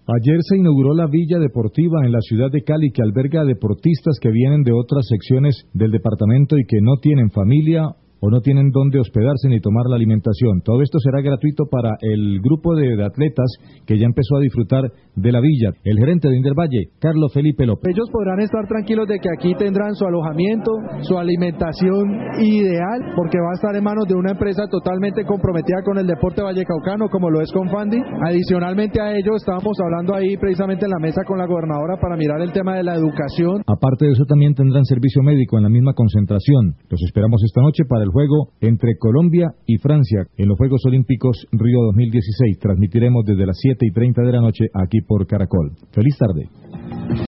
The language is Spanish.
Ayer se inauguró la Villa Deportiva en la ciudad de Cali, que alberga a deportistas que vienen de otras secciones del departamento y que no tienen familia o no tienen dónde hospedarse ni tomar la alimentación. Todo esto será gratuito para el grupo de atletas que ya empezó a disfrutar de la villa. El gerente de Indervalle, Carlos Felipe López. Ellos podrán estar tranquilos de que aquí tendrán su alojamiento, su alimentación ideal, porque va a estar en manos de una empresa totalmente comprometida con el deporte vallecaucano, como lo es Confandi. Adicionalmente a ello, estábamos hablando ahí precisamente en la mesa con la gobernadora para mirar el tema de la educación. Aparte de eso, también tendrán servicio médico en la misma concentración. Los esperamos esta noche para el juego entre Colombia y Francia en los Juegos Olímpicos Río 2016. Transmitiremos desde las 7:30 de la noche aquí por Caracol. Feliz tarde.